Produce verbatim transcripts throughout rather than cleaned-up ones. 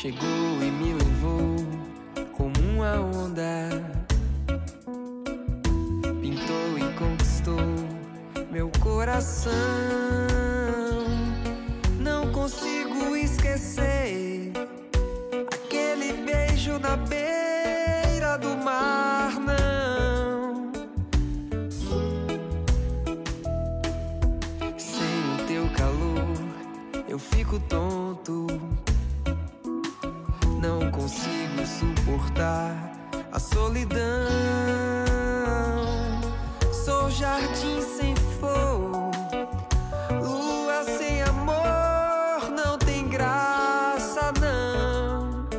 Chegou e me levou como uma onda, pintou e conquistou meu coração. Não consigo esquecer aquele beijo na beira do mar, não. Sem o teu calor eu fico tonto, não consigo suportar a solidão. Sou jardim sem flor, lua sem amor, não tem graça não.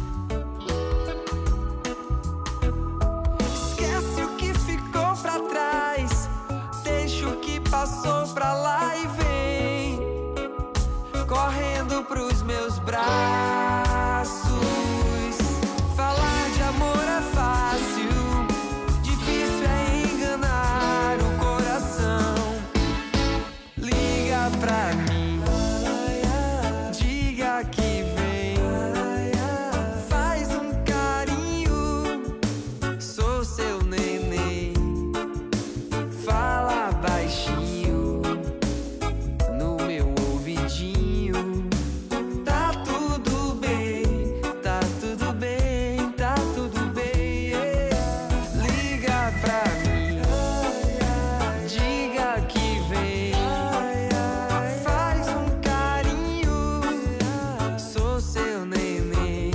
Esquece o que ficou pra trás, deixa o que passou pra lá e vem correndo pros meus braços. Falar de amor é fácil, difícil é enganar o coração. Liga pra mim, diga que vem, faz um carinho, sou seu neném. Fala baixinho no meu ouvidinho. Tá tudo bem, tá tudo bem, tá tudo bem, yeah. Liga pra mim, diga que vem, faz um carinho, sou seu neném.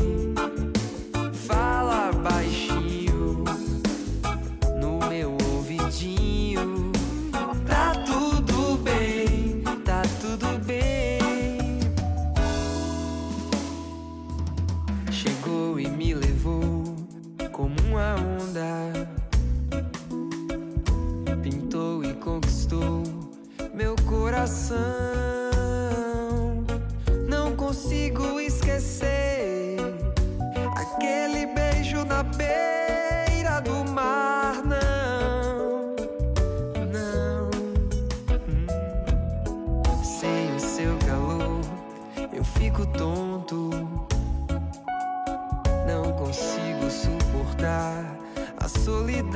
Fala baixinho no meu ouvidinho. Tá tudo bem, tá tudo bem. Chegou e me levou como uma onda, pintou e conquistou meu coração. Não consigo esquecer aquele beijo na beira do mar, não, não. Hum. Sem o seu calor eu fico tonto, não consigo suportar a solidão.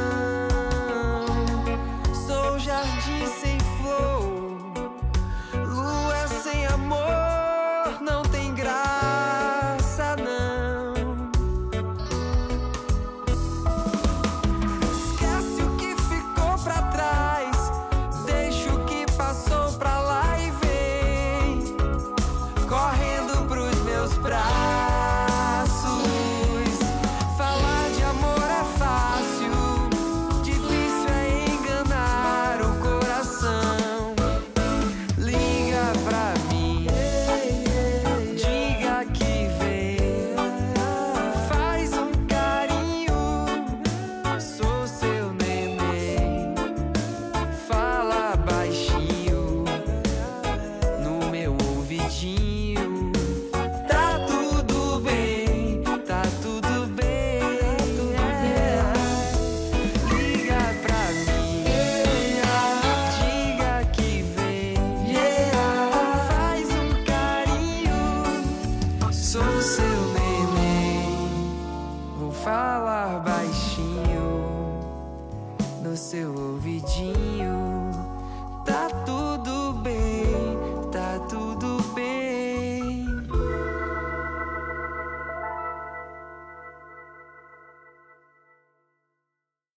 Sou jardim sem flor, lua sem amor, não tem graça não. Esquece o que ficou pra trás, deixa o que passou pra lá e vem correndo pros meus braços. Falar de amor é fácil, difícil é enganar o coração. Liga pra mim, diga que vem, faz um carinho, sou seu neném. Fala baixinho no meu ouvidinho. Tá tudo bem, tá tudo bem, yeah. Liga pra mim, diga que vem, yeah. Faz um carinho, sou seu neném. Vou falar baixinho no seu ouvidinho.